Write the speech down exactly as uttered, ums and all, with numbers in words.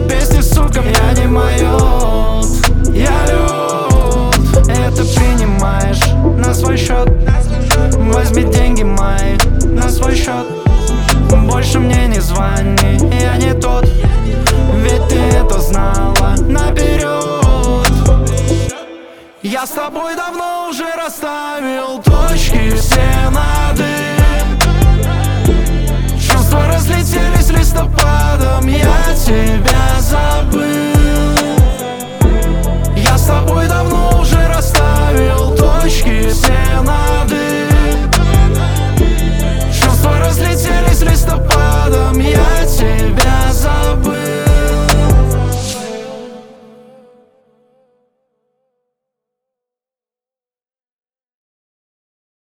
песни, сука, меня не моют. Я лют, это принимаешь на свой счет. Возьми деньги мои на свой счет. Больше мне не звони, я не тот. Ведь ты это знала наперед. Я с тобой давно уже расставил точки все над «и». Чувства разлетелись листопадом, я тебя забыл.